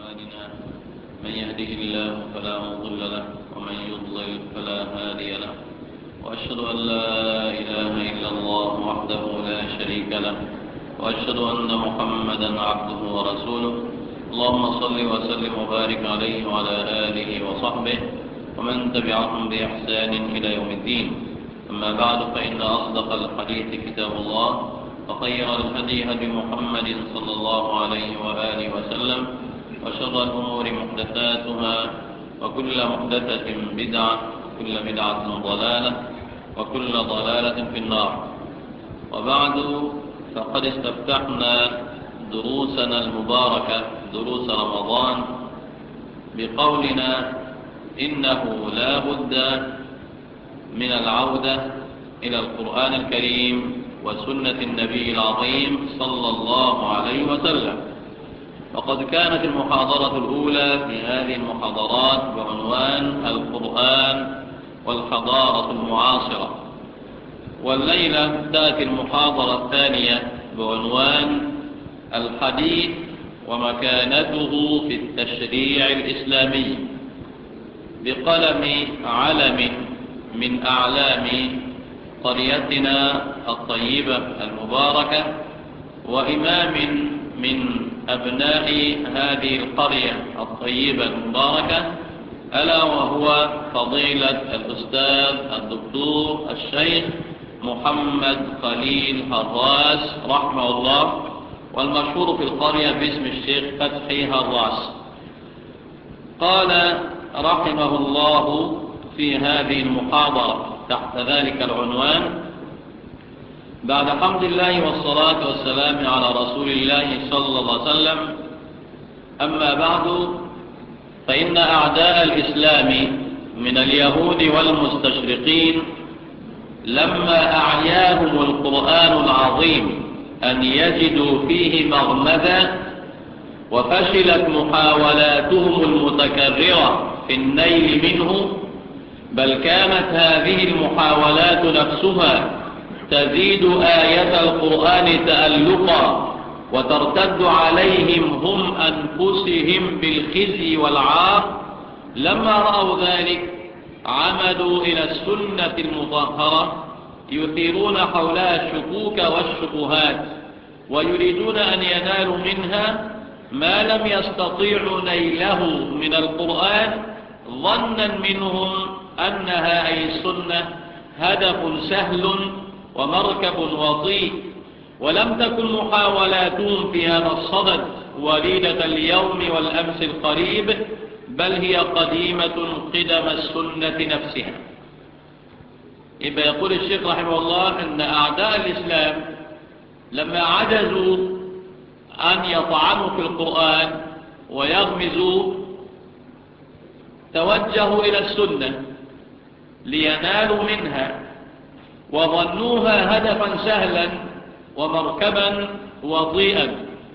أعمالنا من يهده الله فلا مضل له ومن يضلل فلا هادي له وأشهد أن لا إله إلا الله وحده لا شريك له وأشهد أن محمدا عبده ورسوله اللهم صل وسلم وبارك عليه وعلى آله وصحبه ومن تبعهم بإحسان إلى يوم الدين. أما بعد فإن أصدق الحديث كتاب الله وخير الهدي هدي محمد صلى الله عليه وآله وسلم وشر الأمور محدثاتها وكل محدثة بدعة وكل بدعة ضلالة وكل ضلالة في النار. وبعد فقد استفتحنا دروسنا المباركة دروس رمضان بقولنا إنه لا بد من العودة إلى القرآن الكريم وسنة النبي العظيم صلى الله عليه وسلم. وقد كانت المحاضرة الأولى في هذه المحاضرات بعنوان القرآن والحضارة المعاصرة، والليلة تأتي المحاضرة الثانية بعنوان الحديث ومكانته في التشريع الإسلامي بقلم علم من أعلام قريتنا الطيبة المباركة وإمام من أبناء هذه القرية الطيبة المباركة، ألا وهو فضيلة الأستاذ الدكتور الشيخ محمد خليل هراس رحمه الله، والمشهور في القرية باسم الشيخ فتحي هراس. قال رحمه الله في هذه المحاضرة تحت ذلك العنوان: بعد حمد الله والصلاة والسلام على رسول الله صلى الله عليه وسلم، أما بعد، فإن أعداء الإسلام من اليهود والمستشرقين لما أعياهم القرآن العظيم أن يجدوا فيه مغمدا، وفشلت محاولاتهم المتكررة في النيل منه، بل كانت هذه المحاولات نفسها تزيد آية القرآن تألقا وترتد عليهم هم أنفسهم بالخزي والعار، لما رأوا ذلك عمدوا إلى السنة المطهرة يثيرون حولها الشكوك والشبهات، ويريدون أن ينالوا منها ما لم يستطيعوا نيله من القرآن، ظنا منهم أنها أي السنة هدف سهل ومركب وطيء. ولم تكن محاولاتهم في هذا الصدد وليدة اليوم والأمس القريب، بل هي قديمة قدم السنة نفسها. إذا يقول الشيخ رحمه الله أن أعداء الإسلام لما عجزوا أن يطعنوا في القرآن ويغمزوا توجهوا إلى السنة لينالوا منها، وظنوها هدفا سهلا ومركبا وضيئا،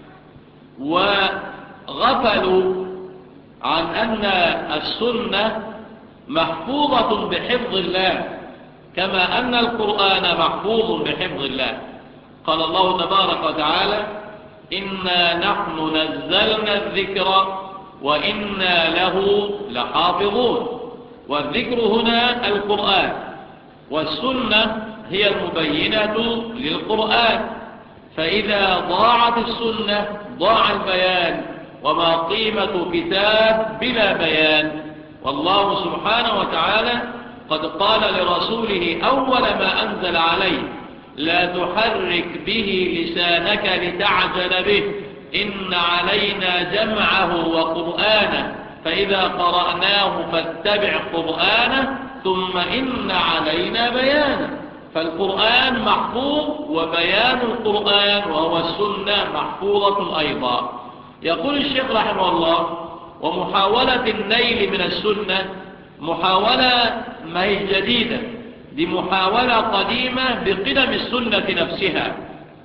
وغفلوا عن أن السنة محفوظة بحفظ الله كما أن القرآن محفوظ بحفظ الله. قال الله تبارك وتعالى: إنا نحن نزلنا الذكر وإنا له لحافظون. والذكر هنا القرآن، والسنة هي المبينة للقرآن، فإذا ضاعت السنة ضاع البيان، وما قيمة كتاب بلا بيان. والله سبحانه وتعالى قد قال لرسوله أول ما أنزل عليه: لا تحرك به لسانك لتعجل به، إن علينا جمعه وقرآنه، فإذا قرأناه فاتبع قرآنه، ثم إن علينا بيانه. فالقرآن محفوظ، وبيان القرآن وهو السنة محفوظة أيضا. يقول الشيخ رحمه الله: ومحاولة النيل من السنة محاولة ما هي جديدة، دي محاولة قديمة بقدم السنة نفسها.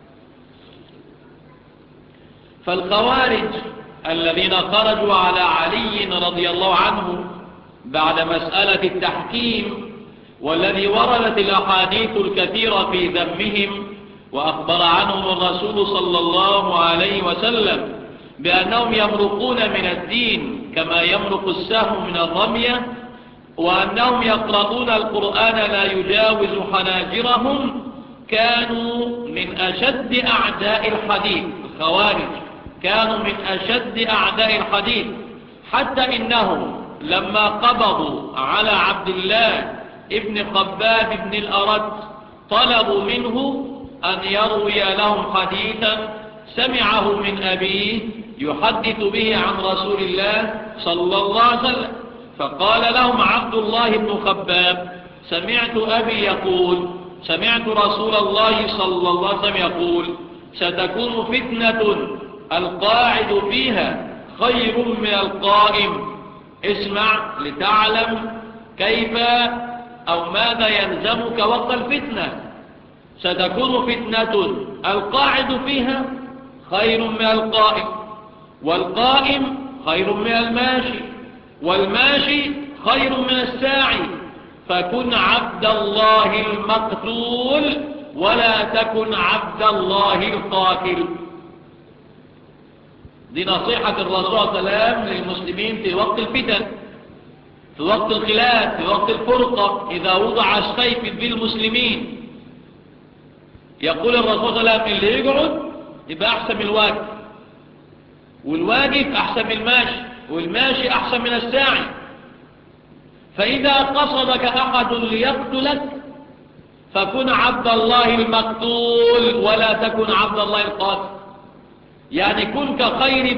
فالخوارج الذين خرجوا على علي رضي الله عنه بعد مسألة التحكيم، والذي وردت الأحاديث الكثيرة في ذمهم وأخبر عنهم الرسول صلى الله عليه وسلم بأنهم يمرقون من الدين كما يمرق السهم من الرمية، وأنهم يقرؤون القرآن لا يجاوز حناجرهم، كانوا من أشد أعداء الحديث. الخوارج كانوا من أشد أعداء الحديث، حتى إنهم لما قبضوا على عبد الله ابن خباب بن الأرت طلبوا منه أن يروي لهم حديثا سمعه من أبيه يحدث به عن رسول الله صلى الله عليه وسلم. فقال لهم عبد الله بن خباب: سمعت أبي يقول، سمعت رسول الله صلى الله عليه وسلم يقول: ستكون فتنة القاعد فيها خير من القائم. اسمع لتعلم كيف أو ماذا يلزمك وقت الفتنة. ستكون فتنة القاعد فيها خير من القائم، والقائم خير من الماشي، والماشي خير من الساعي. فكن عبد الله المقتول ولا تكن عبد الله القاتل. دي نصيحة الرسول صلى الله عليه وسلم للمسلمين في وقت الفتن، في وقت الخلاف، في وقت الفرقة، إذا وضع السيف بالمسلمين. يقول الرسول صلى الله عليه وسلم: اللي يقعد يبقى أحسن من الواقف، والواقف أحسن من الماشي، والماشي أحسن من الساعي. فإذا قصدك أحد ليقتلك فكن عبد الله المقتول ولا تكن عبد الله القاتل. يعني كن كخيري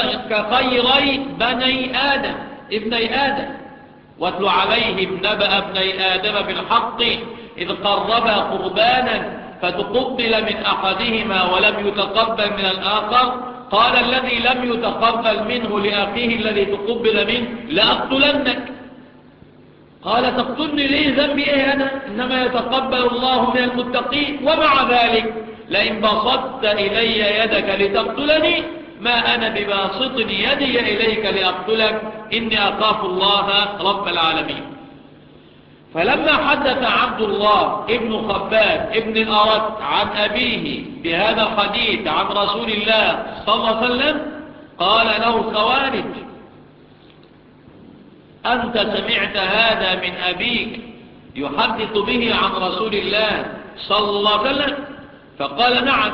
بني آدم، ابني آدم. واتل عليهم نبأ ابني آدم بالحق إذ قربا قربانا فتقبل من أحدهما ولم يتقبل من الآخر، قال الذي لم يتقبل منه لأخيه الذي تقبل منه: لأقتلنك. قال: تقتلني ليه؟ ذنبي ايه أنا؟ إنما يتقبل الله من المتقين. ومع ذلك لئن بسطت إلي يدك لتقتلني ما أنا بباسط يدي إليك لأقتلك، إني أخاف الله رب العالمين. فلما حدث عبد الله ابن خباب ابن الأرت عن أبيه بهذا الحديث عن رسول الله صلى الله عليه وسلم قال له الخوارج: أنت سمعت هذا من أبيك يحدث به عن رسول الله صلى الله عليه وسلم؟ فقال: نعم.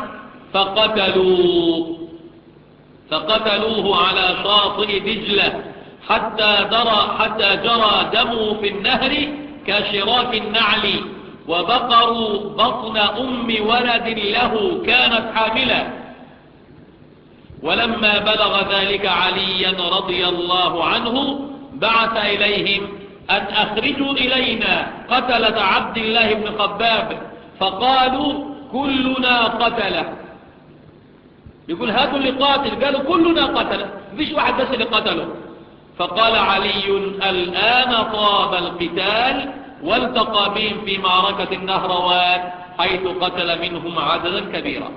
فقتلوه على شاطئ دجلة حتى جرى دمه في النهر كشراك النعل، وبقروا بطن أم ولد له كانت حاملة. ولما بلغ ذلك عليا رضي الله عنه بعث إليهم أن أخرجوا إلينا قتلة عبد الله بن خباب، فقالوا: كلنا قتله. يقول: هاتوا اللي قاتل. قالوا: كلنا قتله، مفيش واحد بس اللي قتله. فقال علي: الآن طاب القتال، والتقى بهم في معركة النهروان حيث قتل منهم عددا كبيرا.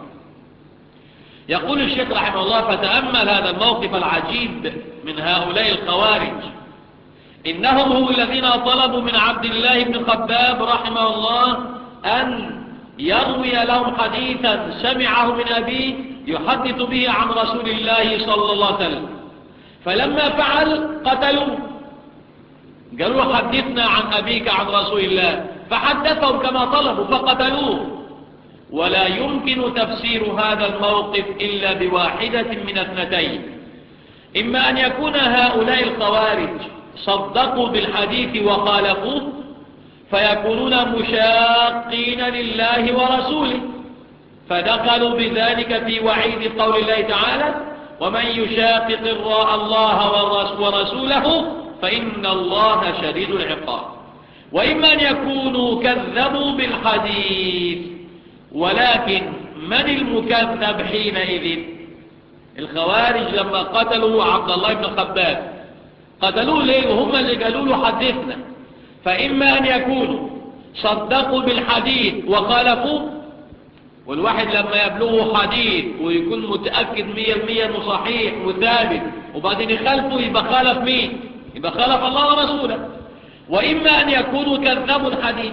يقول الشيخ رحمه الله: فتأمل هذا الموقف العجيب من هؤلاء الخوارج. إنهم هم الذين طلبوا من عبد الله بن خباب رحمه الله أن يروي لهم حديثا سمعه من أبيه يحدث به عن رسول الله صلى الله عليه وسلم. فلما فعل قتلوه، قالوا: حدثنا عن أبيك عن رسول الله، فحدثهم كما طلبوا فقتلوه. ولا يمكن تفسير هذا الموقف إلا بواحدة من اثنتين: إما أن يكون هؤلاء الخوارج صدقوا بالحديث وخالفوه فيكونون مشاقين لله ورسوله، فدخلوا بذلك في وعيد قول الله تعالى: ومن يشاقق الله ورسوله فإن الله شديد العقاب. وإما أن يكونوا كذبوا بالحديث، ولكن من المكذب حينئذ؟ الخوارج لما قتلوا عبد الله بن خباب قتلوه ليه؟ وهم اللي قالوا له حدثنا. فإما أن يكونوا صدقوا بالحديث وخالفوه، والواحد لما يبلغه حديث ويكون متأكد 100% انه صحيح وثابت وبعدين يخالفه يبقى خالف مين؟ يبقى خالف الله ورسوله. وإما أن يكونوا كذبوا الحديث،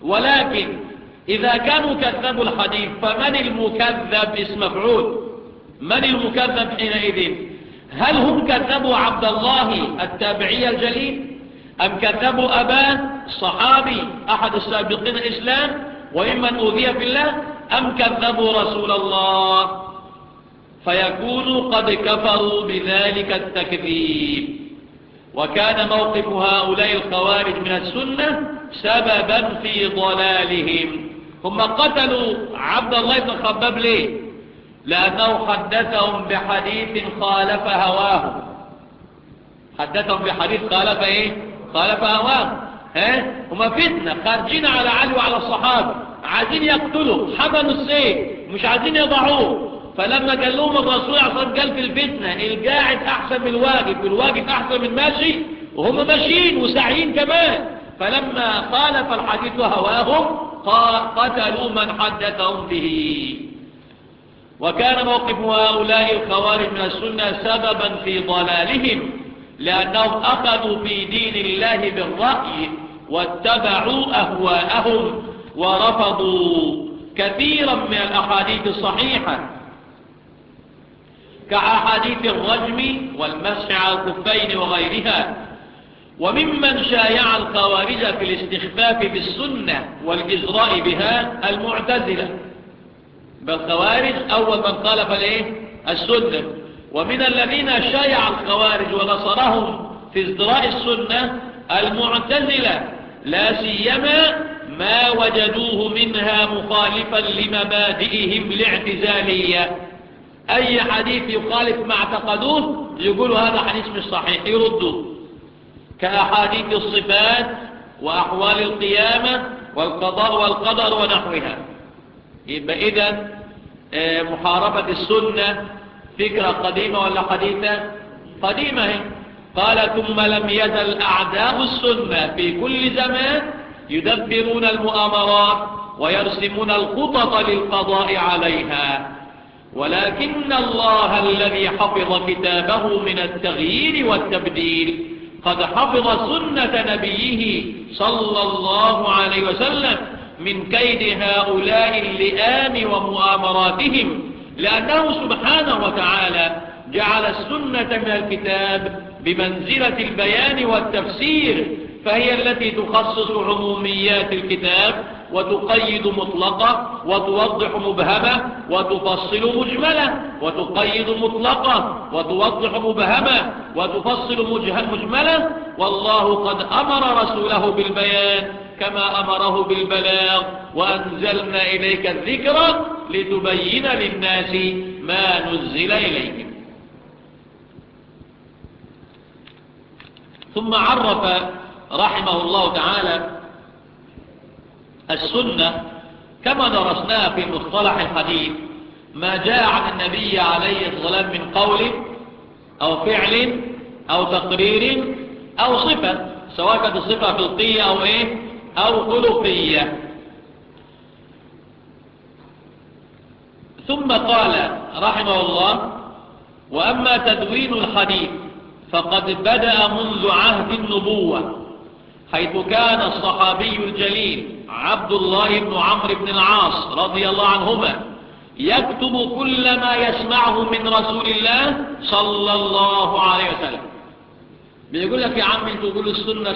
ولكن إذا كانوا كذبوا الحديث فمن المكذب؟ اسم مفعول. من المكذب حينئذ؟ هل هم كذبوا عبد الله التابعي الجليل، أم كذبوا أباه الصحابي أحد السابقين الإسلام وممن أوذي في الله، أم كذبوا رسول الله؟ فيكونوا قد كفروا بذلك التكذيب. وكان موقف هؤلاء الخوارج من السنة سببا في ضلالهم. هم قتلوا عبد الله بن خباب ليه؟ لأنه حدثهم بحديث خالف هواه. حدثهم بحديث خالف ايه؟ خالف هواه. هم فتنة خارجين على علي وعلى الصحابة، عايزين يقتلوا، حملوا السيف مش عايزين يضعوه. فلما قال لهم الرسول عليه الصلاة والسلام قال في الفتنة القاعد أحسن من الواقف، والواقف أحسن من ماشي، وهم ماشيين وسعيين كمان. فلما خالف الحديث هواهم قتلوا من حدثهم به. وكان موقف هؤلاء الخوارج من السنة سببا في ضلالهم، لأنهم أخذوا في دين الله بالرأي واتبعوا أهواءهم ورفضوا كثيرا من الأحاديث الصحيحة كأحاديث الرجم والمسح على الكفين وغيرها. وممن شايع الخوارج في الاستخفاف بالسنة والإجراء بها المعتزلة. بالخوارج أول من خالف السنة. ومن الذين شايع الخوارج ونصرهم في ازدراء السنة المعتزلة، لا سيما ما وجدوه منها مخالفا لمبادئهم الاعتزالية. أي حديث يخالف ما اعتقدوه يقولوا هذا حديث مش صحيح، يردوه، كأحاديث الصفات وأحوال القيامة والقضاء والقدر ونحوها. يبقى إذن محاربة السنة فكرة قديمة ولا حديثة؟ قديمة هي. قال ثم لم يزل أعداء السنة في كل زمان يدبرون المؤامرات ويرسمون الخطط للقضاء عليها، ولكن الله الذي حفظ كتابه من التغيير والتبديل قد حفظ سنة نبيه صلى الله عليه وسلم من كيد هؤلاء اللئام ومؤامراتهم، لأنه سبحانه وتعالى جعل السنة من الكتاب بمنزلة البيان والتفسير، فهي التي تخصص عموميات الكتاب وتقيد مطلقة وتوضح مبهمة وتفصل مجملة، وتقيد مطلقة وتوضح مبهمة وتفصل مجملة. والله قد أمر رسوله بالبيان كما أمره بالبلاغ، وأنزلنا إليك الذكر لتبين للناس ما نزل إليهم. ثم عرف رحمه الله تعالى السنة كما درسناها في مصطلح الحديث، ما جاء عن النبي عليه الصلاة والسلام من قول أو فعل أو تقرير أو صفة، سواء كانت الصفة خلقية أو خلقية. ثم قال رحمه الله: وأما تدوين الحديث فقد بدأ منذ عهد النبوة، حيث كان الصحابي الجليل عبد الله بن عمرو بن العاص رضي الله عنهما يكتب كل ما يسمعه من رسول الله صلى الله عليه وسلم. بيقول لك يا عم انتوا تقولوا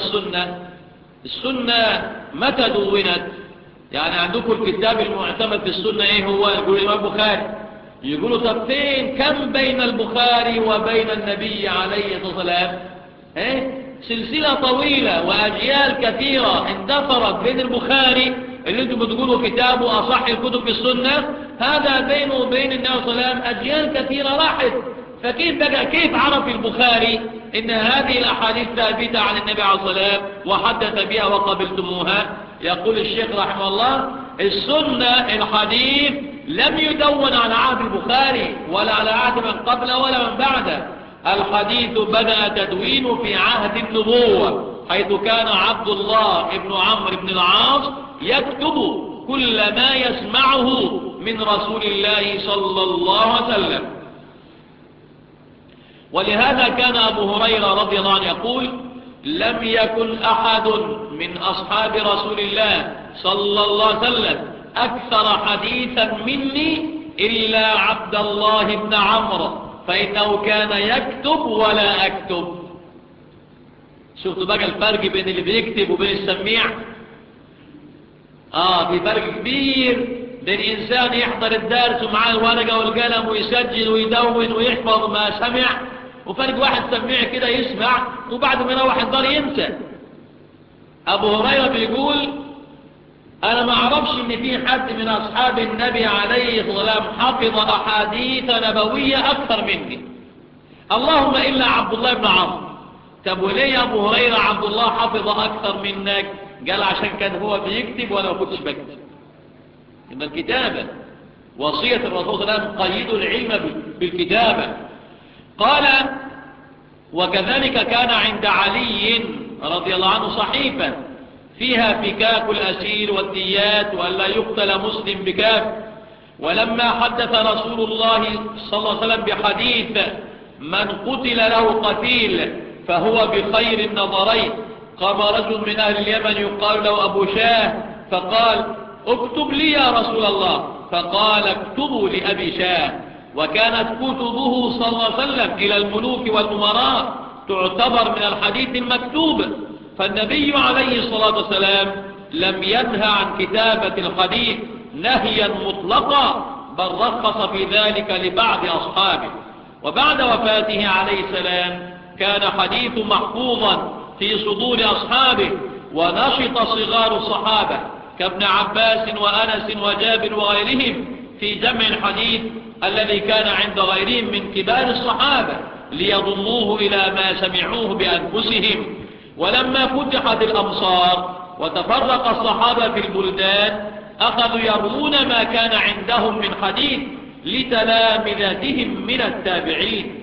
السنة متى دونت؟ يعني عندكم الكتاب المعتمد في السنة هو؟ يقول الإمام البخاري. يقولوا طب فين كم بين البخاري وبين النبي عليه الصلاة والسلام؟ سلسلة طويلة وأجيال كثيرة اندفرت بين البخاري اللي انتم بتقولوا كتابه أصح الكتب في السنة، هذا بينه وبين النبي صلى الله عليه وسلم أجيال كثيرة راحت. كيف عرف البخاري إن هذه الأحاديث ثابتة عن النبي عليه الصلاة والسلام وحدث بها وقبلتموها؟ يقول الشيخ رحمه الله: السنة الحديث لم يدون على عهد البخاري ولا على عهد من قبله ولا من بعده. الحديث بدأ تدوينه في عهد النبوة، حيث كان عبد الله بن عمرو بن العاص يكتب كل ما يسمعه من رسول الله صلى الله عليه وسلم. ولهذا كان أبو هريرة رضي الله عنه يقول: لم يكن أحد من أصحاب رسول الله صلى الله عليه وسلم أكثر حديثا مني إلا عبد الله بن عمرو فإنه كان يكتب ولا أكتب. شفتوا بقى الفرق بين اللي بيكتب وبين السميع؟ في فرق كبير بين إنسان يحضر الدرس ومعاه الورقة والقلم ويسجل ويدون ويحفظ ما سمع، وفرق واحد سميع كده يسمع وبعد ما يروح الدار ينسى. أبو هريرة بيقول أنا ما أعرفش إن في حد من أصحاب النبي عليه الصلاة والسلام حفظ أحاديث نبوية أكثر مني، اللهم إلا عبد الله بن عمرو. طب وليه يا أبو هريرة عبد الله حفظ أكثر منك؟ قال عشان كان هو بيكتب وأنا ما كنتش بكتب. إن الكتابة وصية الرسول صلى الله عليه وسلم قيدوا العلم بالكتابة. قال وكذلك كان عند علي رضي الله عنه صحيفة فيها فكاك الأسير والديات وألا يقتل مسلم بكاف. ولما حدث رسول الله صلى الله عليه وسلم بحديث من قتل له قتيل فهو بخير النظرين، قام رجل من أهل اليمن يقال له أبو شاه فقال اكتب لي يا رسول الله، فقال اكتبوا لأبي شاه. وكانت كتبه صلى الله عليه وسلم إلى الملوك والأمراء تعتبر من الحديث المكتوب، فالنبي عليه الصلاة والسلام لم ينهى عن كتابة الحديث نهيا مطلقا، بل رخص في ذلك لبعض أصحابه. وبعد وفاته عليه السلام كان حديث محفوظا في صدور أصحابه، ونشط صغار الصحابة كابن عباس وأنس وجابر وغيرهم في جمع الحديث الذي كان عند غيرهم من كبار الصحابة ليضموه إلى ما سمعوه بأنفسهم. ولما فتحت الأمصار وتفرق الصحابة في البلدان أخذوا يروون ما كان عندهم من حديث لتلامذتهم من التابعين.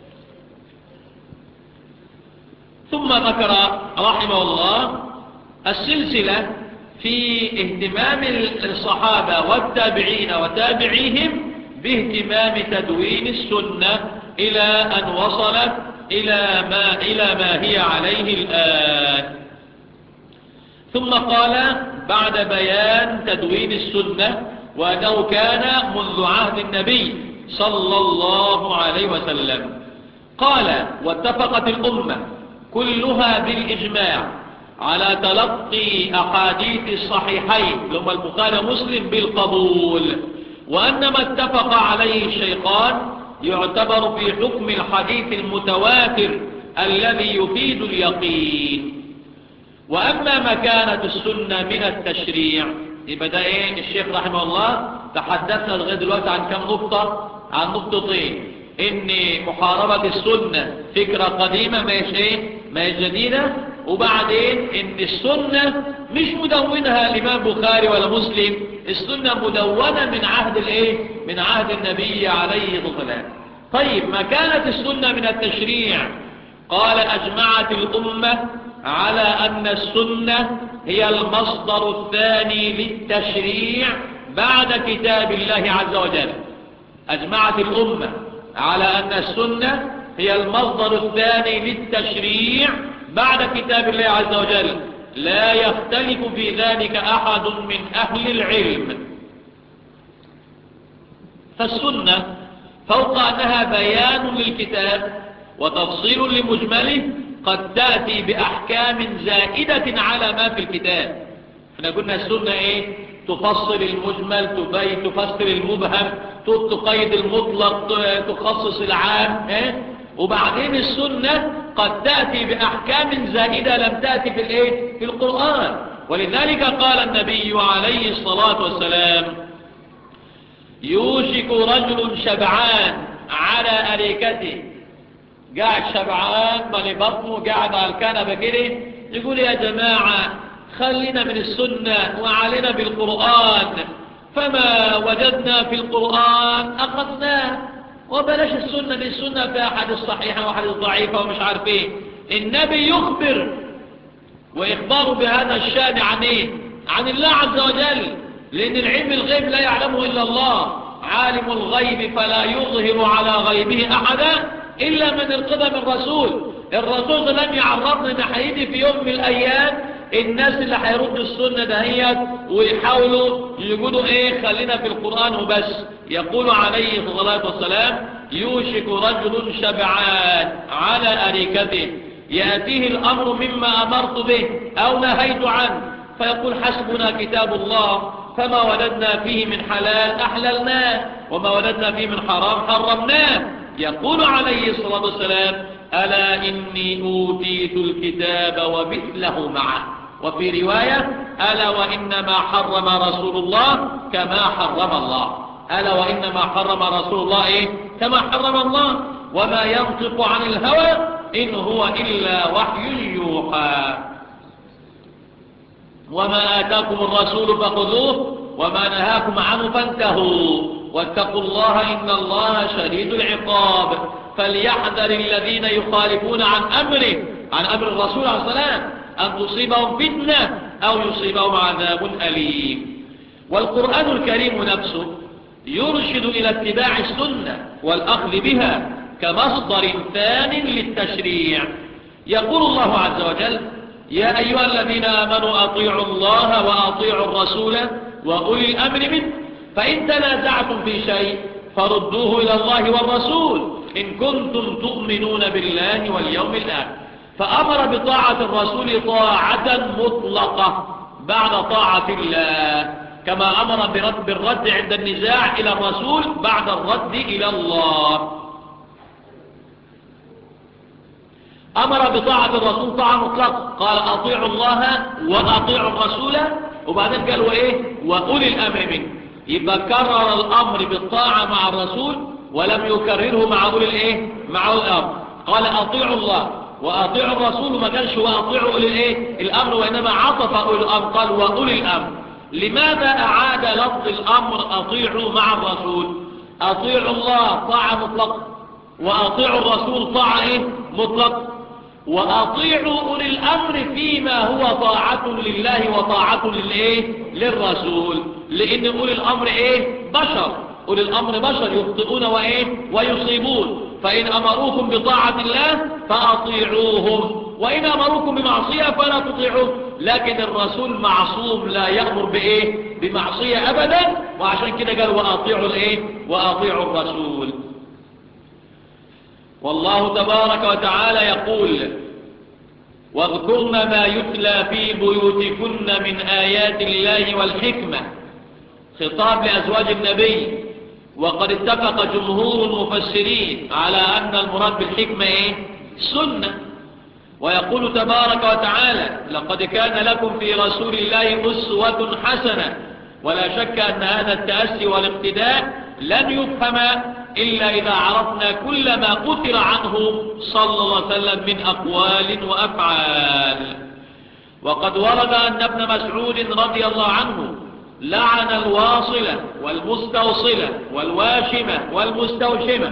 ثم ذكر رحمه الله السلسلة في اهتمام الصحابة والتابعين وتابعيهم باهتمام تدوين السنة إلى أن وصلت إلى ما هي عليه الآن. ثم قال بعد بيان تدوين السنة وأنه كان منذ عهد النبي صلى الله عليه وسلم، قال واتفقت الأمة كلها بالإجماع على تلقي أحاديث الصحيحين لما البخاري ومسلم بالقبول، وأن ما اتفق عليه الشيخان يعتبر في حكم الحديث المتواتر الذي يفيد اليقين. وأما مكانة السنة من التشريع يبقى الشيخ رحمه الله تحدثنا لغاية دلوقتي عن كم نقطة؟ عن نقطتين: إن محاربة السنة فكرة قديمة ما هي جديدة، وبعدين إن السنة مش مدونها الإمام بخاري ولا مسلم، السنة مدونة من عهد النبي عليه الصلاة والسلام. طيب مكانة السنة من التشريع، قال أجمعت الأمة على أن السنة هي المصدر الثاني للتشريع بعد كتاب الله عز وجل. أجمعت الأمة على أن السنة هي المصدر الثاني للتشريع بعد كتاب الله عز وجل، لا يختلف في ذلك أحد من أهل العلم. فالسنة فوق أنها بيان للكتاب وتفصيل لمجمله قد تأتي بأحكام زائدة على ما في الكتاب. احنا قلنا السنة تفصل المجمل، تفسر المبهم، تقيد المطلق، تخصص العام. وبعدين السنة قد تأتي بأحكام زائدة لم تأتي في القرآن. ولذلك قال النبي عليه الصلاة والسلام: يوشك رجل شبعان على أريكته، قاعد شبعان مالي بطنه قاعد على الكنبة كده، يقول يا جماعة خلينا من السنة وعلينا بالقرآن، فما وجدنا في القرآن أخذناه، وبلاش السنة، للسنة في أحاديث صحيحة وأحاديث ضعيفة ومش عارف ايه. النبي يخبر، وإخباره بهذا الشأن عن الله عز وجل، لأن العلم الغيب لا يعلمه إلا الله، عالم الغيب فلا يظهر على غيبه أحدا إلا من ارتضى من رسول. الرسول لم يعرضنا ان هيجي في يوم من الأيام الناس اللي هيردوا السنة دهيت ويحاولوا يقولوا ايه خلينا في القرآن وبس. يقول عليه الصلاة والسلام يوشك رجل شبعان على أريكته يأتيه الأمر مما أمرت به أو نهيت عنه فيقول حسبنا كتاب الله فما وجدنا فيه من حلال أحللناه وما وجدنا فيه من حرام حرمناه. يقول عليه الصلاة والسلام ألا إني أوتيت الكتاب ومثله معه. وفي رواية ألا وإنما حرم رسول الله كما حرم الله. ألا وإنما حرم رسول الله إيه؟ كما حرم الله. وما ينطق عن الهوى إن هو إلا وحي يوحى. وما آتاكم الرسول فخذوه وما نهاكم عنه فانتهوا واتقوا الله إن الله شديد العقاب. فليحذر الذين يخالفون عن أمره عن أمر الرسول عليه السلام أن تصيبهم فتنة أو يصيبهم عذاب أليم. والقرآن الكريم نفسه يرشد إلى اتباع السنة والأخذ بها كمصدر ثان للتشريع. يقول الله عز وجل يا أيها الذين آمنوا أطيعوا الله وأطيعوا الرسول وأولي الأمر منه فإن تنازعتم في شيء فردوه إلى الله والرسول إن كنتم تؤمنون بالله واليوم الآخر. فأمر بطاعة الرسول طاعة مطلقة بعد طاعة الله كما أمر بالرد عند النزاع إلى الرسول بعد الرد إلى الله. أمر بطاعة الرسول طاعة مطلقة قال أطيعوا الله وأطيعوا الرسول وبعدين قالوا إيه وأولي الأمر منه. يبقى كرر الأمر بالطاعة مع الرسول ولم يكرره مع أولي الإيه مع أولي الأمر. قال أطيعوا الله وأطيعوا الرسول ما قالش وأطيعوا أولي الإيه الأمر وإنما عطف أولي الأمر قال وأولي الأمر. لماذا أعاد لفظ الأمر أطيعوا مع الرسول؟ أطيعوا الله طاعة مطلقة وأطيعوا الرسول طاعة إيه مطلقة وأطيعوا أولي الأمر فيما هو طاعة لله وطاعة للإيه للرسول. لأن أولي الأمر إيه بشر. أولي الأمر بشر يخطئون وإيه ويصيبون. فإن أمروكم بطاعة الله فأطيعوهم وإن أمروكم بمعصية فلا تطيعوه. لكن الرسول معصوم لا يأمر بإيه بمعصية أبدا. وعشان كده قال وأطيعوا الإيه وأطيعوا الرسول. والله تبارك وتعالى يقول واذكرن ما يتلى في بيوتكن من آيات الله والحكمة. خطاب لأزواج النبي. وقد اتفق جمهور المفسرين على أن المراد بالحكمة إيه سنة. ويقول تبارك وتعالى لقد كان لكم في رسول الله أسوة حسنة. ولا شك أن هذا التأسي والاقتداء لن يفهم إلا إذا عرفنا كل ما أثر عنه صلى الله عليه وسلم من أقوال وأفعال. وقد ورد أن ابن مسعود رضي الله عنه لعن الواصلة والمستوصلة والواشمة والمستوشمة.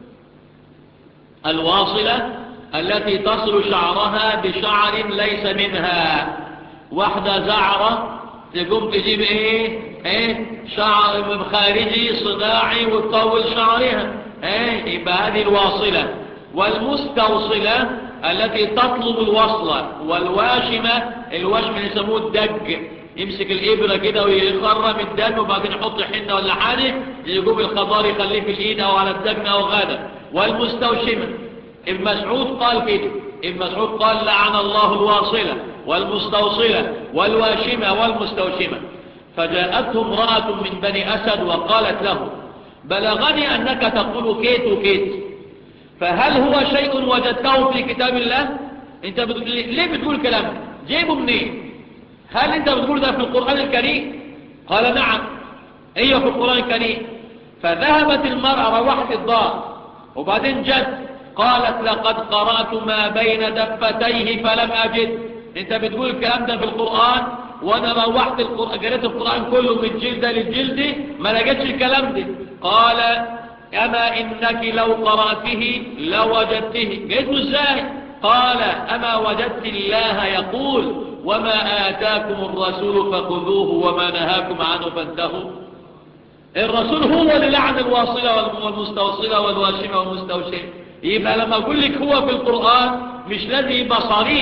الواصلة التي تصل شعرها بشعر ليس منها. واحدة زعرة تقوم تجيب ايه شعر خارجي صداعي وتطول شعرها يبقى هذه الواصلة. والمستوصلة التي تطلب الوصلة. والواشمة الوشم يسموه الدج. يمسك الإبرة كده ويخرم الدم وبعدين يحط حنة ولا حاجة يقوم الخضار يخليه في الإيد أو على الدم أو غدا. والمستوشمة ابن مسعود قال كده. ابن مسعود قال لعن الله الواصلة والمستوصلة والواشمة والمستوشمة. فجاءته امرأة من بني أسد وقالت له بلغني أنك تقول كيت وكيت فهل هو شيء وجدته في كتاب الله؟ انت ليه بتقول كلام جيبه منين؟ هل انت بتقول ده في القرآن الكريم؟ قال نعم ايوه في القرآن الكريم. فذهبت المرأة روحت الدار وبعدين جت قالت لقد قرأت ما بين دفتيه فلم أجد. انت بتقول الكلام ده في القرآن وانا روحت قرأت القرآن كله من جلدة للجلد ما لقيتش الكلام ده. قال أما إنك لو قرأته لوجدته. قلت ازاي؟ قال أما وجدت الله يقول وما آتاكم الرسول فخذوه وما نهاكم عنه فانتهوا. الرسول هو اللي لعن الواصلة والمستوصلة والواشمة والمستوشمة. يبقى لما أقول لك هو في القرآن مش لازم يبقى صريح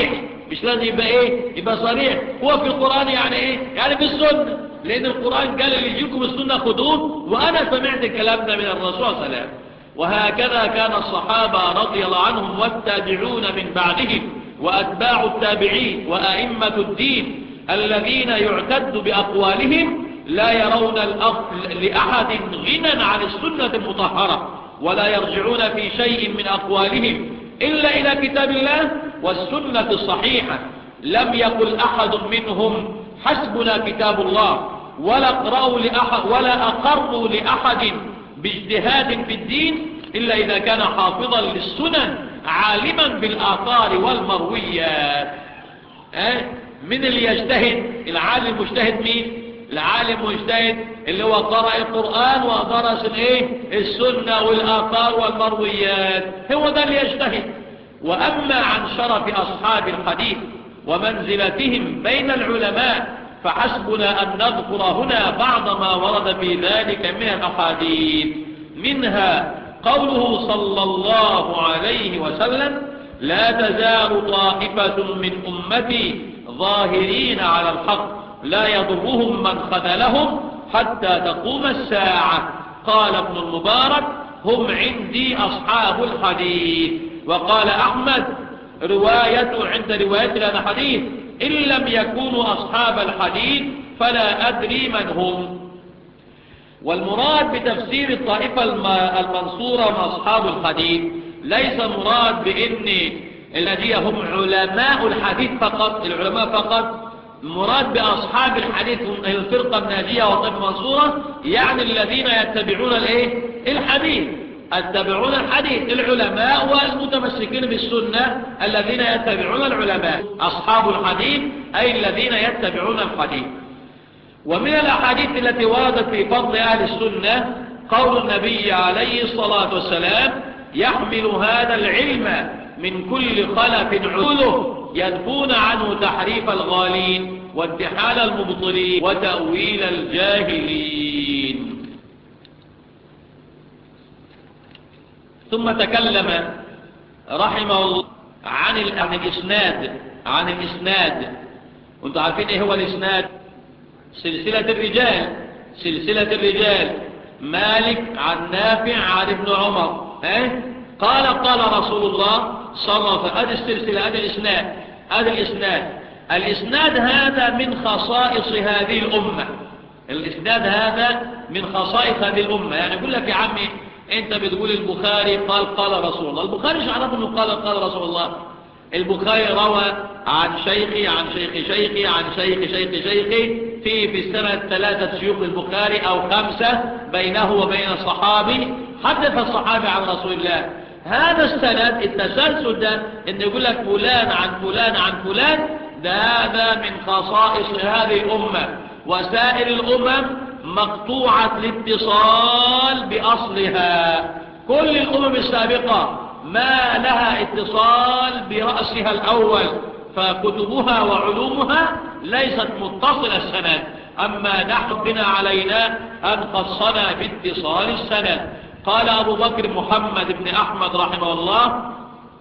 مش لازم يبقى ايه، يبقى صريح. هو في القرآن يعني ايه، يعني في السنة، لان القرآن قال اللي يجيكم السنة خذوه، وانا سمعت الكلام ده من الرسول صلى الله عليه وسلم. وهكذا كان الصحابة رضي الله عنهم والتابعون من بعدهم وأتباع التابعين وأئمة الدين الذين يعتد بأقوالهم لا يرون لأحد غنى عن السنة المطهرة، ولا يرجعون في شيء من أقوالهم إلا إلى كتاب الله والسنة الصحيحة. لم يقل أحد منهم حسبنا كتاب الله، ولا أقروا لأحد باجتهاد في الدين إلا إذا كان حافظا للسنن عالما بالآثار والمرويات. من اللي يجتهد؟ العالم المجتهد مين؟ العالم المجتهد اللي هو قرأ القرآن ودرس السنة والآثار والمرويات، هو ده اللي يجتهد. وأما عن شرف أصحاب الحديث ومنزلتهم بين العلماء فحسبنا أن نذكر هنا بعض ما ورد في ذلك من الأحاديث. منها قوله صلى الله عليه وسلم: لا تزال طائفة من أمتي ظاهرين على الحق لا يضرهم من خذلهم حتى تقوم الساعة. قال ابن المبارك: هم عندي أصحاب الحديث. وقال أحمد عند رواية لنا حديث: إن لم يكونوا أصحاب الحديث فلا أدري من هم. والمراد بتفسير الطائفة المنصورة من أصحاب الحديث ليس مراد بأن الذين هم علماء الحديث فقط، العلماء فقط. مراد بأصحاب الحديث الفرقة الناجية والطائفة المنصورة يعني الذين يتبعون الحديث، يتبعون الحديث، العلماء والمتمسكين بالسنة الذين يتبعون العلماء. أصحاب الحديث أي الذين يتبعون الحديث. ومن الأحاديث التي وردت في فضل أهل السنة قول النبي عليه الصلاة والسلام: يحمل هذا العلم من كل خلف عدوله ينفون عنه تحريف الغالين وانتحال المبطلين وتأويل الجاهلين. ثم تكلم رحمه الله عن الإسناد. وانتم عارفين ايه هو الإسناد؟ سلسلة الرجال مالك عن نافع عن ابن عمر. قال رسول الله صلى الله عليه وسلم. هذه السلسلة، هذا الإسناد هذا من خصائص هذه الأمة. الإسناد هذا من خصائص هذه الأمة. يعني يقول لك يا عمي أنت بتقول البخاري قال رسول الله. البخاري مش عرف أنه قال رسول الله. البخاري روى عن شيخي عن شيخ شيخي عن شيخ شيخي في السنة 3 شيوخ البخاري أو 5 بينه وبين الصحابي. حدث الصحابي عن رسول الله. هذا السند التسلسل ده إن يقول لك فلان عن فلان عن فلان، ده هذا من خصائص هذه الأمة. وسائر الأمم مقطوعة الاتصال بأصلها. كل الأمم السابقة ما لها اتصال برأسها الأول، فكتبها وعلومها ليست متصلة السند. أما نحن بنا علينا أن خصنا باتصال السند. قال أبو بكر محمد بن أحمد رحمه الله: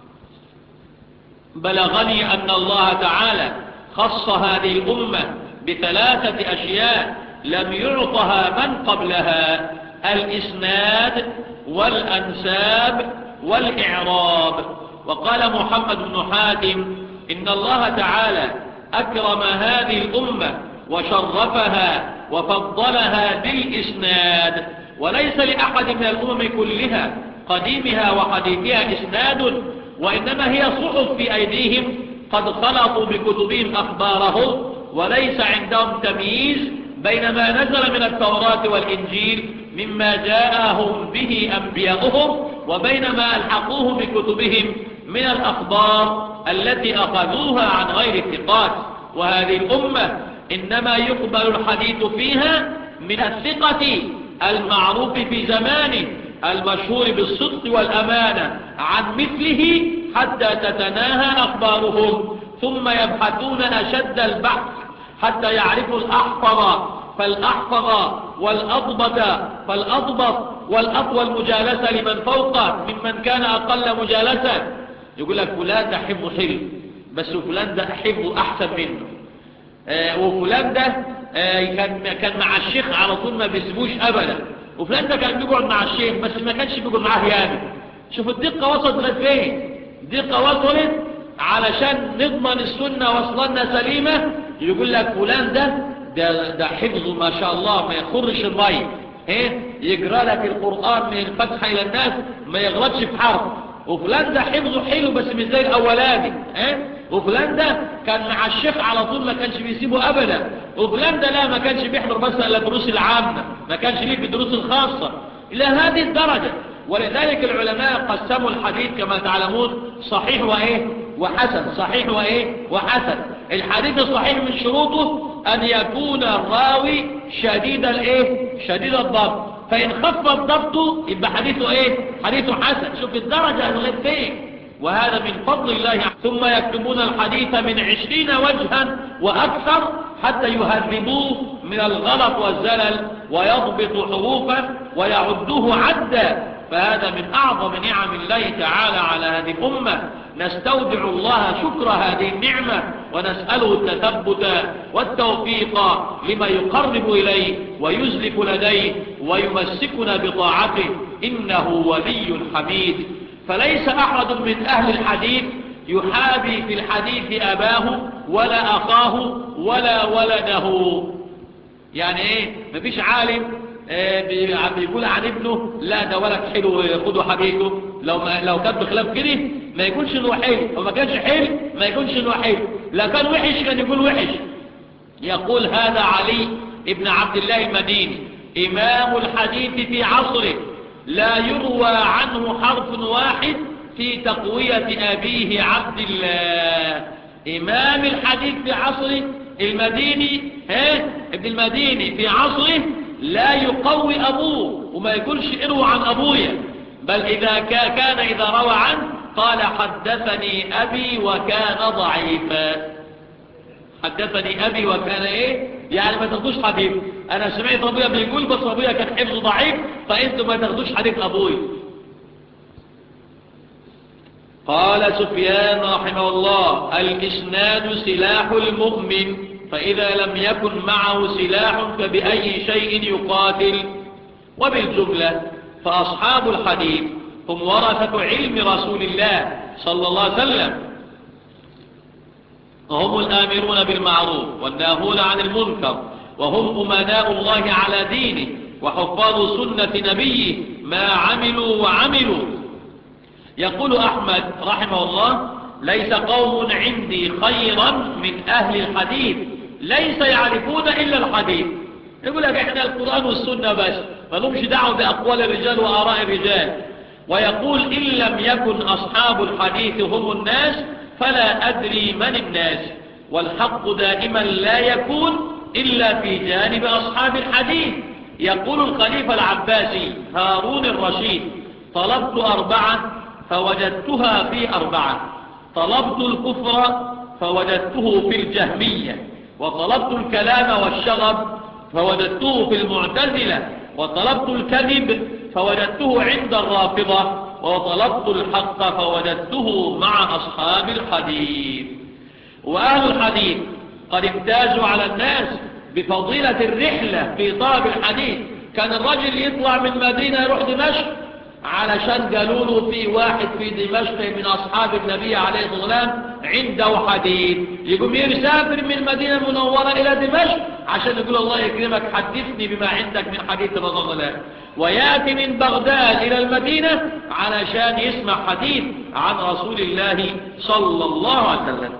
بلغني أن الله تعالى خص هذه الأمة ب3 أشياء لم يعطها من قبلها: الإسناد والأنساب والإعراب. وقال محمد بن حاتم: إن الله تعالى أكرم هذه الأمة وشرفها وفضلها بالإسناد، وليس لأحد من الأمم كلها قديمها وحديثها إسناد، وإنما هي صحف في أيديهم قد خلطوا بكتبهم أخبارهم، وليس عندهم تمييز بين ما نزل من التوراة والإنجيل مما جاءهم به أنبياؤهم وبين ما ألحقوه بكتبهم من الأخبار التي أخذوها عن غير الثقات. وهذه الأمة إنما يقبل الحديث فيها من الثقة المعروف في زمانه المشهور بالصدق والأمانة عن مثله حتى تتناهى أخبارهم، ثم يبحثون أشد البحث حتى يعرفوا الأحفظ فالأحفظ والأضبط فالأضبط والأطول مجالسة لمن فوقه ممن كان أقل مجالسة. يقول لك فلان ده حفظه حلو بس فلان ده حفظه أحسن منه. وفلان ده كان مع الشيخ على طول ما بيسيبوش أبدا، وفلان ده كان بيقعد مع الشيخ بس ما كانش بيقعد معاه ياما. شوف الدقة وصلت لفين، الدقة وصلت علشان نضمن السنة وصلنا سليمة. يقول لك فلان ده حفظه ما شاء الله ما يخرش المية، يقرأ لك القرآن من الفتحة إلى الناس ما يغلطش في حرف. وفلان ده حفظه حلو بس مش زي الأولاني. وفلان ده كان مع الشيخ على طول ما كانش بيسيبه أبدا. وفلان ده لا ما كانش بيحضر بس إلا دروس العامة، ما كانش ليه في الدروس الخاصة إلى هذه الدرجة. ولذلك العلماء قسموا الحديث كما تعلمون صحيح وحسن، صحيح وحسن. الحديث الصحيح من شروطه أن يكون الراوي شديد الضبط، فإن خف الضبط يبقى حديثه حسن. شوف الدرجة الغيبين، وهذا من فضل الله. ثم يكتبون الحديث من 20 وجها وأكثر حتى يهذبوه من الغلط والزلل ويضبط حروفا ويعدوه عدا. فهذا من أعظم نعم الله تعالى على هذه الأمة. نستودع الله شكر هذه النعمة ونسأله التثبت والتوفيق لما يقرب إليه ويزلف لديه ويمسكنا بطاعته، إنه ولي حميد. فليس أحد من أهل الحديث يحابي في الحديث أباه ولا أخاه ولا ولده. يعني مفيش عالم بيقول عن ابنه لا ده ولد حلو خدوا حديثه. لو كان بخلاف كده ما يكونش انه حلو، وما كانش حلو ما يكونش انه حلو. لو كان وحش كان يقول وحش. يقول هذا علي ابن عبد الله المديني إمام الحديث في عصره، لا يروى عنه حرف واحد في تقوية أبيه عبد الله. إمام الحديث في عصره المديني، ابن المديني في عصره لا يقوي أبوه وما يقولش إروى عن أبويا، بل إذا روى عنه قال حدثني أبي وكان ضعيفا. حدثني أبي وكان يعني ما تاخدوش حديث. أنا سمعت أبويا بيقول بس أبويا كان حفظه ضعيف، فأنتم ما تاخدوش حديث أبويا. قال سفيان رحمه الله الإسناد سلاح المؤمن، فإذا لم يكن معه سلاح فبأي شيء يقاتل. وبالجملة فأصحاب الحديث هم ورثة علم رسول الله صلى الله عليه وسلم، وهم الآمرون بالمعروف والناهون عن المنكر، وهم أمناء الله على دينه وحفاظ سنة نبيه ما عملوا وعملوا. يقول أحمد رحمه الله ليس قوم عندي خيرا من أهل الحديث ليس يعرفون إلا الحديث. يقول لك احنا القرآن والسنة بس، ما لهمش دعوة بأقوال الرجال وآراء الرجال. ويقول إن لم يكن أصحاب الحديث هم الناس فلا أدري من الناس. والحق دائما لا يكون إلا في جانب أصحاب الحديث. يقول الخليفة العباسي هارون الرشيد طلبت 4 فوجدتها في 4، طلبت الكفر فوجدته في الجهمية، وطلبت الكلام والشغب فوجدته في المعتزلة، وطلبت الكذب فوجدته عند الرافضة، وطلبت الحق فوجدته مع أصحاب الحديث. وأهل الحديث قد امتازوا على الناس بفضيلة الرحلة في طلب الحديث. كان الرجل يطلع من مدينة يروح دمشق علشان قالوا له في واحد في دمشق من أصحاب النبي عليه الصلاة والسلام عنده حديث، يقوم يسافر من المدينة المنورة إلى دمشق عشان يقول الله يكرمك حدثني بما عندك من حديث رسول الله، ويأتي من بغداد إلى المدينة علشان يسمع حديث عن رسول الله صلى الله عليه وسلم.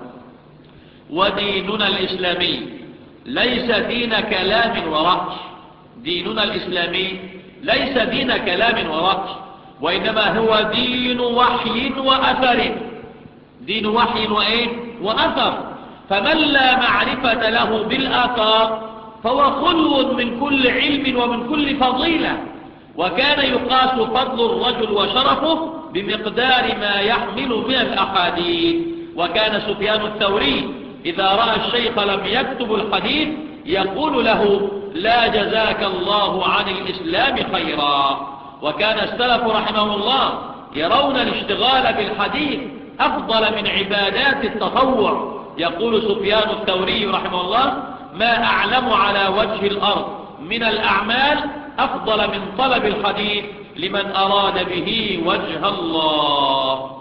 وديننا الإسلامي ليس دين كلام ورأي. ديننا الإسلامي ليس دين كلام ورأي، وإنما هو دين وحي وأثر. دين وحي وأثر. فمن لا معرفة له بالآثار فهو خلو من كل علم ومن كل فضيلة. وكان يقاس فضل الرجل وشرفه بمقدار ما يحمل من الأحاديث. وكان سفيان الثوري إذا رأى الشيخ لم يكتب الحديث يقول له لا جزاك الله عن الإسلام خيرا. وكان السلف رحمه الله يرون الاشتغال بالحديث أفضل من عبادات التطوع. يقول سفيان الثوري رحمه الله: ما أعلم على وجه الأرض من الأعمال أفضل من طلب الحديث لمن أراد به وجه الله.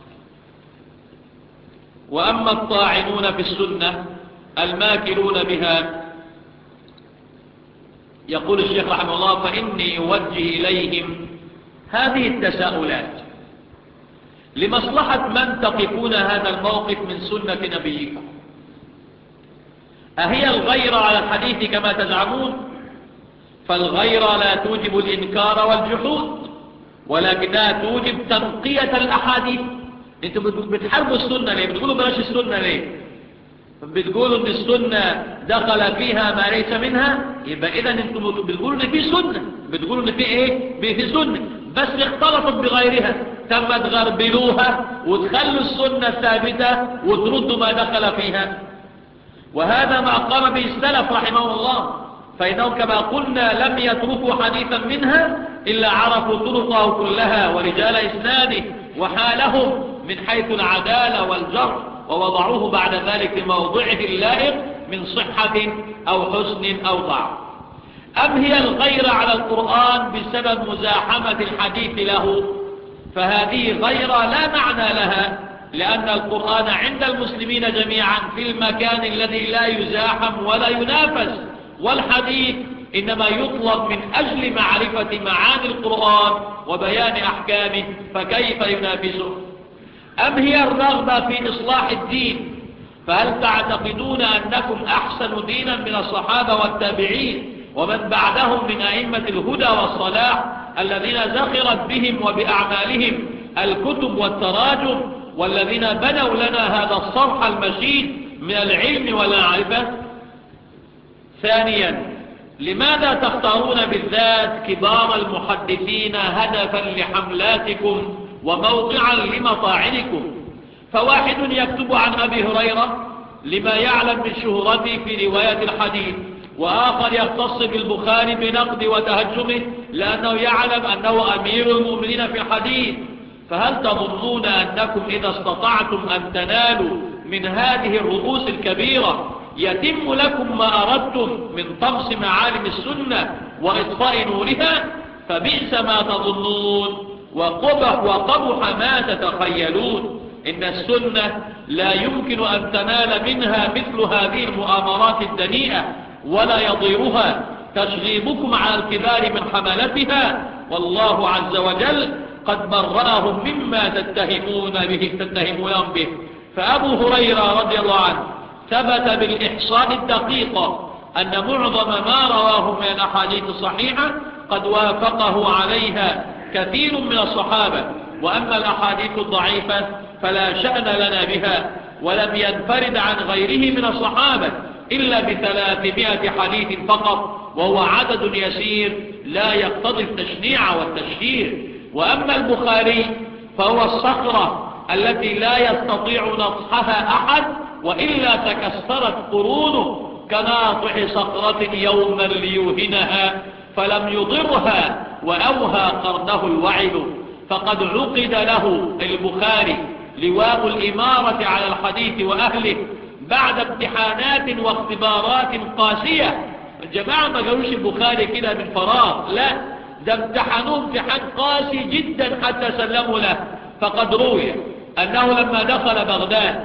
وأما الطاعنون في السنة الماكلون بها، يقول الشيخ رحمه الله: فإني أوجه إليهم هذه التساؤلات لمصلحة من تقفون هذا الموقف من سنة نبيكم. أهي الغيرة على الحديث كما تزعمون؟ فالغيرة لا توجب الإنكار والجحود، ولكنها توجب تنقية الأحاديث. انتم بتحاربوا السنة ليه؟ بتقولوا بلاش السنة ليه؟ بتقولوا ان السنة دخل فيها ما ليس منها، يبقى اذا انتم بتقولوا ان في سنة، بتقولوا ان في ايه؟ في سنة بس اختلطت بغيرها، تم تغربلوها وتخلوا السنة ثابتة وتردوا ما دخل فيها. وهذا ما قام به السلف رحمه الله، فإنهم كما قلنا لم يتركوا حديثا منها إلا عرفوا طرقه كلها ورجال إسناده وحالهم من حيث العدالة والجرح، ووضعوه بعد ذلك في موضعه اللائق من صحة أو حسن أو ضعف. أم هي الغيرة على القرآن بسبب مزاحمة الحديث له؟ فهذه غيرة لا معنى لها، لأن القرآن عند المسلمين جميعا في المكان الذي لا يزاحم ولا ينافس، والحديث إنما يطلب من أجل معرفة معاني القرآن وبيان أحكامه، فكيف ينافسه؟ أم هي الرغبة في إصلاح الدين؟ فهل تعتقدون أنكم أحسن دينا من الصحابة والتابعين ومن بعدهم من أئمة الهدى والصلاح الذين زخرت بهم وبأعمالهم الكتب والتراجم، والذين بنوا لنا هذا الصرح المشيد من العلم والمعرفة؟ ثانيا، لماذا تختارون بالذات كبار المحدثين هدفا لحملاتكم وموقعا لمطاعنكم؟ فواحد يكتب عن أبي هريرة لما يعلم من شهرته في رواية الحديث، وآخر يختص بالبخاري بنقد وتهجمه لأنه يعلم أنه أمير المؤمنين في الحديث. فهل تظنون أنكم إذا استطعتم أن تنالوا من هذه الرؤوس الكبيرة يتم لكم ما أردتم من طمس معالم السنة وإطفاء نورها؟ فبئس ما تظنون وقبح ما تتخيلون. إن السنة لا يمكن أن تنال منها مثل هذه المؤامرات الدنيئة، ولا يضيرها تشغيبكم على الكبار من حملتها، والله عز وجل قد برأهم مما تتهمونهم به. فأبو هريرة رضي الله عنه ثبت بالإحصاء الدقيق أن معظم ما رواه من الأحاديث الصحيحة قد وافقه عليها كثير من الصحابة. وأما الأحاديث الضعيفة فلا شأن لنا بها، ولم ينفرد عن غيره من الصحابة إلا ب300 حديث فقط، وهو عدد يسير لا يقتضي التشنيع والتشهير. وأما البخاري فهو الصخرة التي لا يستطيع نطحها أحد، وإلا تكسرت قرونه كناطح صخرة يوما ليوهنها فلم يضرها وأوهى قرنه الوعد. فقد عقد له البخاري لواء الإمارة على الحديث وأهله بعد امتحانات واختبارات قاسية. الجماعة ما قالوش البخاري كده من فراغ، لا، ده امتحنوه امتحان قاسي جدا حتى سلموا له. فقد روي أنه لما دخل بغداد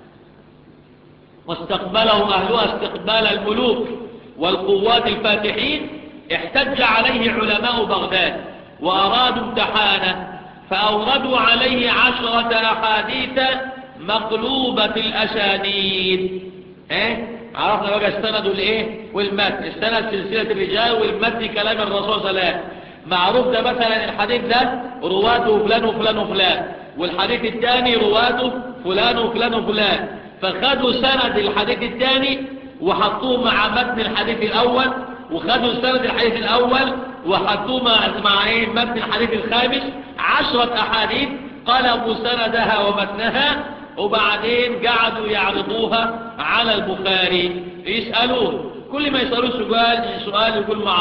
واستقبله أهلها استقبال الملوك والقوات الفاتحين، احتج عليه علماء بغداد وأرادوا امتحانه، فأوردوا عليه 10 أحاديث مقلوبة الأسانيد. عرفنا بقى السند والايه والمتن. السند سلسلة الرجال، والمتن كلام الرسول صلى الله عليه وسلم. معروف ده مثلا الحديث ده رواته فلان وفلان وفلان، والحديث الثاني رواته فلان وفلان وفلان. فخدوا سند الحديث الثاني وحطوه مع متن الحديث الأول، وخدوا سند الحديث الأول وحطوه مع متن الحديث الخامس. 10 أحاديث قلبوا سندها ومتنها، وبعدين قعدوا يعرضوها على البخاري يسألوه. كل ما يسألوه سؤال يقول ما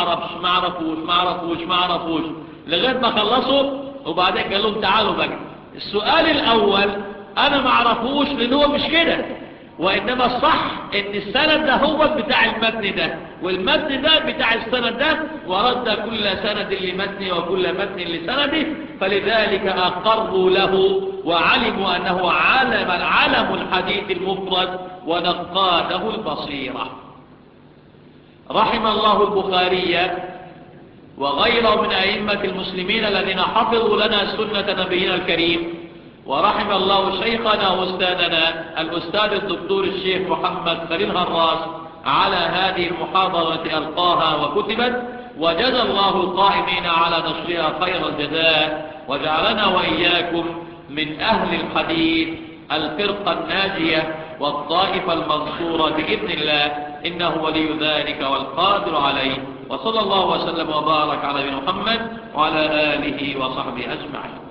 عرفوش لغاية ما خلصوا. وبعدين قال لهم تعالوا بقى، السؤال الأول أنا ما اعرفوش لأن هو مش كده، وإنما الصح إن السند ده هو بتاع المتن ده، والمتن ده بتاع السند ده، ورد كل سند لمتن وكل متن لسنده، فلذلك أقروا له وعلموا أنه علم الحديث المفرد ونقاده البصيرة. رحم الله البخاري وغيره من أئمة المسلمين الذين حفظوا لنا سنة نبينا الكريم، ورحم الله شيخنا وأستاذنا الأستاذ الدكتور الشيخ محمد خليل هراس على هذه المحاضرة ألقاها وكتبت، وجزى الله القائمين على نشرها خير الجزاء، وجعلنا وإياكم من أهل الحديث الفرقة الناجية والطائفة المنصورة بإذن الله، إنه ولي ذلك والقادر عليه. وصلى الله وسلم وبارك على نبينا محمد وعلى آله وصحبه أجمعين.